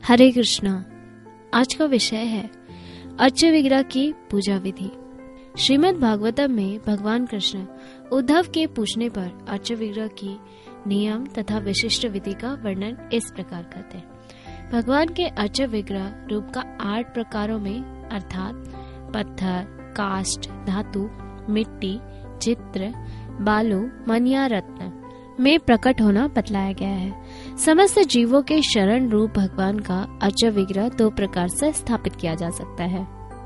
हरे कृष्णा। आज का विषय है अर्च विग्रह की पूजा विधि। श्रीमद् भागवतम में भगवान कृष्ण उद्धव के पूछने पर अर्च विग्रह की नियम तथा विशिष्ट विधि का वर्णन इस प्रकार करते हैं। भगवान के अर्च विग्रह रूप का 8 प्रकारों में अर्थात पत्थर, काष्ठ, धातु, मिट्टी, चित्र, बालू, मन या रत्न में प्रकट होना बतलाया गया है। समस्त जीवों के शरण रूप भगवान का अर्च विग्रह 2 प्रकार से स्थापित किया जा सकता है,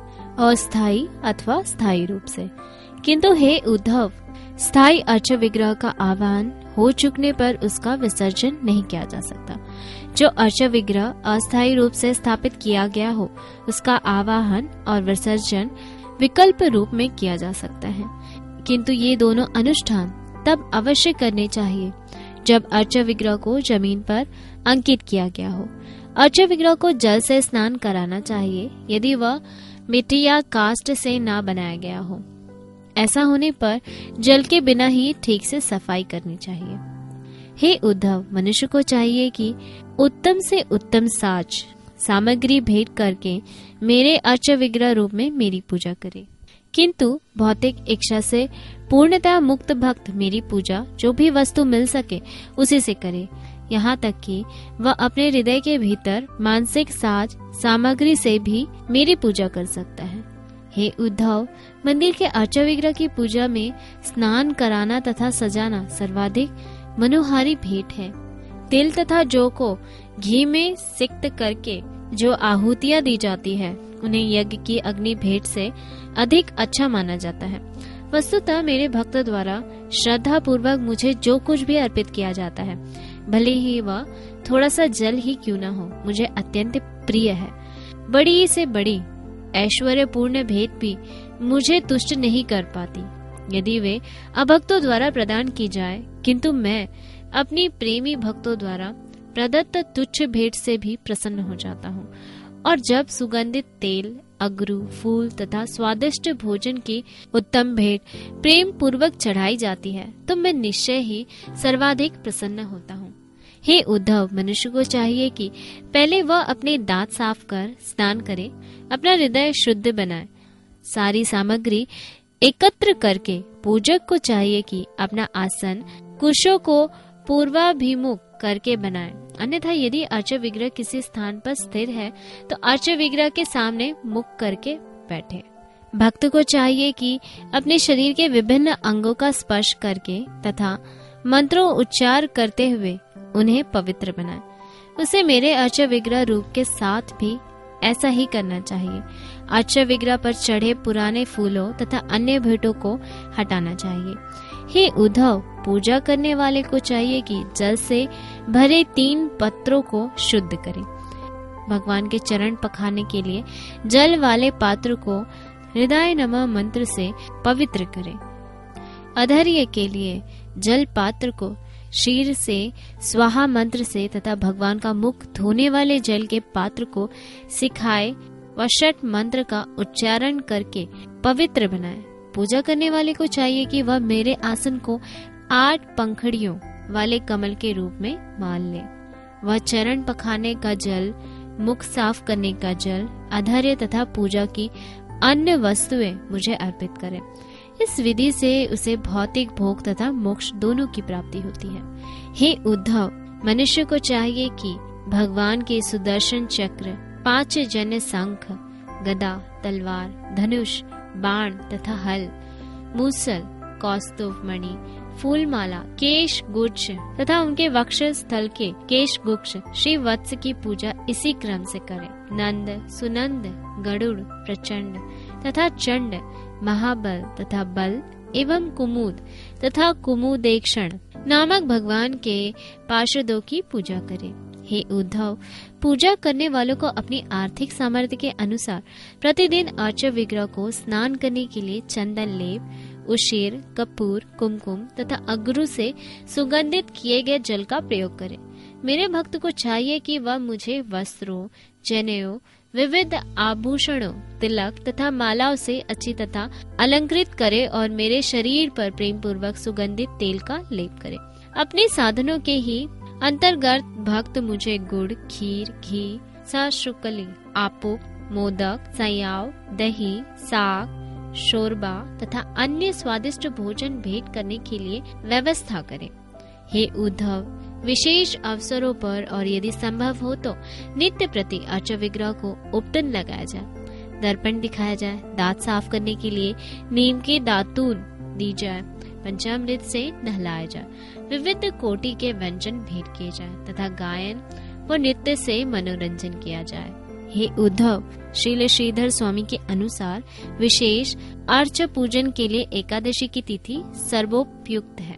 अस्थायी अथवा स्थायी रूप से। किंतु हे उद्धव, स्थायी अर्च विग्रह का आवाहन हो चुकने पर उसका विसर्जन नहीं किया जा सकता। जो अर्च विग्रह अस्थायी रूप से स्थापित किया गया हो, उसका आवाहन और विसर्जन विकल्प रूप में किया जा सकता है। किंतु ये दोनों अनुष्ठान तब अवश्य करने चाहिए जब अर्च विग्रह को जमीन पर अंकित किया गया हो। अर्च विग्रह को जल से स्नान कराना चाहिए यदि वह मिट्टी या काष्ठ से ना बनाया गया हो। ऐसा होने पर जल के बिना ही ठीक से सफाई करनी चाहिए। हे उद्धव, मनुष्य को चाहिए कि उत्तम से उत्तम साज सामग्री भेंट करके मेरे अर्च विग्रह रूप में मेरी पूजा करे। किंतु भौतिक इच्छा से पूर्णतः मुक्त भक्त मेरी पूजा जो भी वस्तु मिल सके उसी से करे, यहाँ तक कि वह अपने हृदय के भीतर मानसिक साज सामग्री से भी मेरी पूजा कर सकता है। हे उद्धव, मंदिर के अर्च विग्रह की पूजा में स्नान कराना तथा सजाना सर्वाधिक मनोहारी भेंट है। तिल तथा जौ को घी में सिक्त करके जो आहुतियां दी जाती है, उन्हें यज्ञ की अग्नि भेंट से अधिक अच्छा माना जाता है। वस्तुतः मेरे भक्त द्वारा श्रद्धा पूर्वक मुझे जो कुछ भी अर्पित किया जाता है, भले ही वह थोड़ा सा जल ही क्यों न हो, मुझे अत्यंत प्रिय है। बड़ी से बड़ी ऐश्वर्यपूर्ण भेंट भी मुझे तुष्ट नहीं कर पाती यदि वे अभक्तों द्वारा प्रदान की जाए, किंतु मैं अपनी प्रेमी भक्तों द्वारा प्रदत्त तुच्छ भेंट से भी प्रसन्न हो जाता हूँ। और जब सुगंधित तेल, अगरू, फूल तथा स्वादिष्ट भोजन की उत्तम भेंट प्रेम पूर्वक चढ़ाई जाती है तो मैं निश्चय ही सर्वाधिक प्रसन्न होता हूँ। हे उद्धव, मनुष्य को चाहिए कि पहले वह अपने दांत साफ कर स्नान करे, अपना हृदय शुद्ध बनाए। सारी सामग्री एकत्र करके पूजक को चाहिए कि अपना आसन कुशों को पूर्वाभिमुख करके बनाए। अन्यथा यदि अर्च विग्रह किसी स्थान पर स्थिर है तो अर्च विग्रह के सामने मुख करके बैठे। भक्त को चाहिए कि अपने शरीर के विभिन्न अंगों का स्पर्श करके तथा मंत्रों उच्चार करते हुए उन्हें पवित्र बनाए। उसे मेरे अर्च विग्रह रूप के साथ भी ऐसा ही करना चाहिए। अर्च विग्रह पर चढ़े पुराने फूलों तथा अन्य भेंटों को हटाना चाहिए। हे उद्धव, पूजा करने वाले को चाहिए कि जल से भरे 3 पत्रों को शुद्ध करे। भगवान के चरण पखारने के लिए जल वाले पात्र को हृदय नमः मंत्र से पवित्र करे। अधर्य के लिए जल पात्र को शीर से स्वाहा मंत्र से तथा भगवान का मुख धोने वाले जल के पात्र को सिखाए व षट मंत्र का उच्चारण करके पवित्र बनाए। पूजा करने वाले को चाहिए कि वह मेरे आसन को 8 पंखड़ियों वाले कमल के रूप में मान ले। वह चरण पखाने का जल, मुख साफ करने का जल, अधर्य तथा पूजा की अन्य वस्तुएं मुझे अर्पित करे। इस विधि से उसे भौतिक भोग तथा मोक्ष दोनों की प्राप्ति होती है। हे उद्धव, मनुष्य को चाहिए कि भगवान के सुदर्शन चक्र, 5 जन्य शंख, गदा, तलवार, धनुष, बाण तथा हल, मूसल, कौस्तुभ मणि, फूलमाला, केश गुच्छ तथा उनके वक्ष स्थल के केश गुच्छ श्री वत्स की पूजा इसी क्रम से करें। नंद, सुनंद, गरुड़, प्रचंड तथा चंड, महाबल तथा बल एवं कुमुद तथा कुमुदेक्षण नामक भगवान के पार्षदों की पूजा करें। हे उद्धव, पूजा करने वालों को अपनी आर्थिक सामर्थ्य के अनुसार प्रतिदिन अर्च विग्रह को स्नान करने के लिए चंदन लेप, उशीर, कपूर, कुमकुम तथा अगरू से सुगंधित किए गए जल का प्रयोग करें। मेरे भक्त को चाहिए कि वह मुझे वस्त्रों, जनेऊ, विविध आभूषणों, तिलक तथा मालाओं से अच्छी तथा अलंकृत करे और मेरे शरीर पर प्रेम पूर्वक सुगंधित तेल का लेप करे। अपने साधनों के ही अंतर्गत भक्त मुझे गुड़, खीर, घी, सशुक्ली, आपूप, मोदक, सयाव, दही, साग, शोरबा तथा अन्य स्वादिष्ट भोजन भेंट करने के लिए व्यवस्था करें। हे उद्धव, विशेष अवसरों पर और यदि संभव हो तो नित्य प्रति अर्च विग्रह को उपटन लगाया जाए, दर्पण दिखाया जाए, दांत साफ करने के लिए नीम के दातून दी जाए, पंचामृत से नहलाया जाए, विविध कोटि के व्यंजन भेंट किए जाए तथा गायन व नृत्य से मनोरंजन किया जाए। हे उद्धव, श्रील श्रीधर स्वामी के अनुसार विशेष अर्च पूजन के लिए एकादशी की तिथि सर्वोपयुक्त है।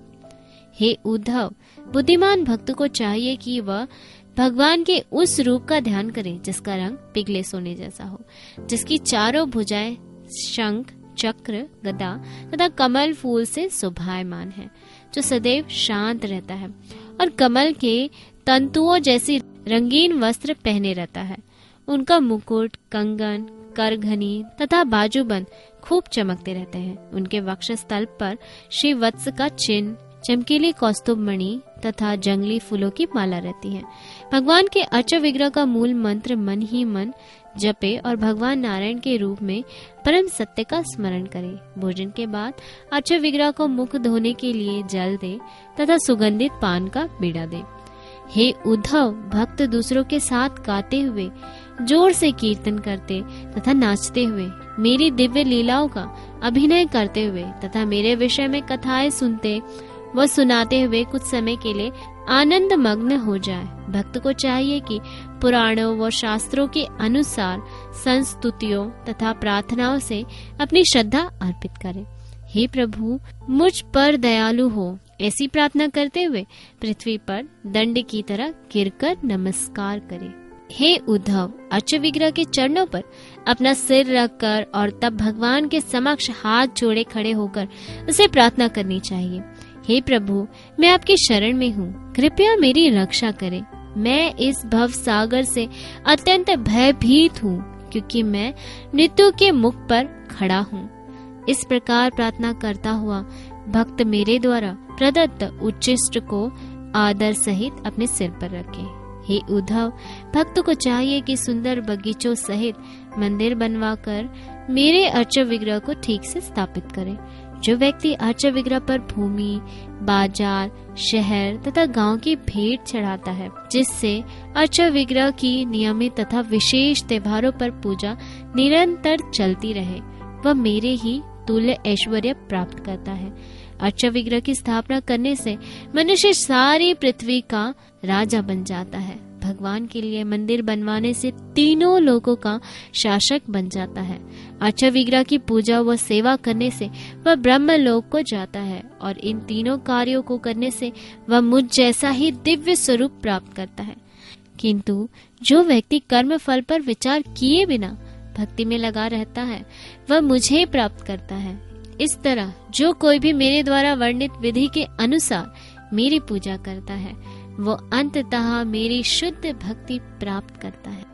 हे उद्धव, बुद्धिमान भक्त को चाहिए कि वह भगवान के उस रूप का ध्यान करे जिसका रंग पिघले सोने जैसा हो, जिसकी चारों भुजाएं शंख, चक्र, गदा तथा कमल फूल से शोभायमान है, जो सदैव शांत रहता है और कमल के तंतुओं जैसी रंगीन वस्त्र पहने रहता है। उनका मुकुट, कंगन, करघनी तथा बाजूबंद खूब चमकते रहते हैं। उनके वक्षस्थल पर श्री वत्स का चिन्ह, चमकीली कौस्तुभ मणि तथा जंगली फूलों की माला रहती है। भगवान के अर्च विग्रह का मूल मंत्र मन ही मन जपे और भगवान नारायण के रूप में परम सत्य का स्मरण करे। भोजन के बाद अर्च विग्रह को मुख धोने के लिए जल दे तथा सुगंधित पान का बीड़ा दे। हे उद्धव, भक्त दूसरों के साथ गाते हुए, जोर से कीर्तन करते तथा नाचते हुए, मेरी दिव्य लीलाओं का अभिनय करते हुए तथा मेरे विषय में कथाएं सुनते व सुनाते हुए कुछ समय के लिए आनंद मग्न हो जाए। भक्त को चाहिए कि पुराणों व शास्त्रों के अनुसार संस्तुतियों तथा प्रार्थनाओं से अपनी श्रद्धा अर्पित करे। हे प्रभु, मुझ पर दयालु हो, ऐसी प्रार्थना करते हुए पृथ्वी पर दंड की तरह गिरकर नमस्कार करे। हे उद्धव, अर्च विग्रह के चरणों पर अपना सिर रखकर और तब भगवान के समक्ष हाथ जोड़े खड़े होकर उसे प्रार्थना करनी चाहिए। हे प्रभु, मैं आपकी शरण में हूँ, कृपया मेरी रक्षा करें। मैं इस भव सागर से अत्यंत भयभीत हूँ, क्योंकि मैं मृत्यु के मुख पर खड़ा हूँ। इस प्रकार प्रार्थना करता हुआ भक्त मेरे द्वारा प्रदत्त उच्चिष्ट को आदर सहित अपने सिर पर रखे। हे उद्धव, भक्त को चाहिए कि सुंदर बगीचों सहित मंदिर बनवाकर मेरे अर्च विग्रह को ठीक से स्थापित करे। जो व्यक्ति अर्च विग्रह पर भूमि, बाजार, शहर तथा गांव की भेंट चढ़ाता है, जिससे अर्च विग्रह की नियमित तथा विशेष त्योहारों पर पूजा निरंतर चलती रहे, वह मेरे ही तुल्य ऐश्वर्य प्राप्त करता है। अर्च विग्रह की स्थापना करने से मनुष्य सारी पृथ्वी का राजा बन जाता है। भगवान के लिए मंदिर बनवाने से तीनों लोगों का शासक बन जाता है। अर्च विग्रह की पूजा व सेवा करने से वह ब्रह्म लोक को जाता है और इन तीनों कार्यों को करने से वह मुझ जैसा ही दिव्य स्वरूप प्राप्त करता है। किंतु जो व्यक्ति कर्म फल पर विचार किए बिना भक्ति में लगा रहता है, वह मुझे प्राप्त करता है। इस तरह जो कोई भी मेरे द्वारा वर्णित विधि के अनुसार मेरी पूजा करता है, वो अंततः मेरी शुद्ध भक्ति प्राप्त करता है।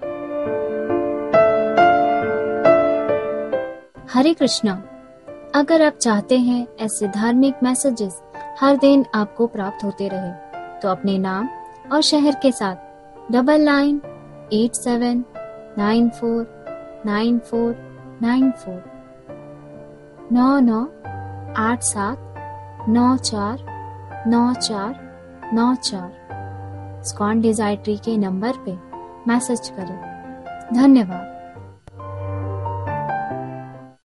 हरे कृष्णा। अगर आप चाहते हैं ऐसे धार्मिक मैसेजेस हर दिन आपको प्राप्त होते रहे, तो अपने नाम और शहर के साथ 9987949494 9987949494 स्कॉन डिजायट्री के नंबर पे मैसेज करें। धन्यवाद।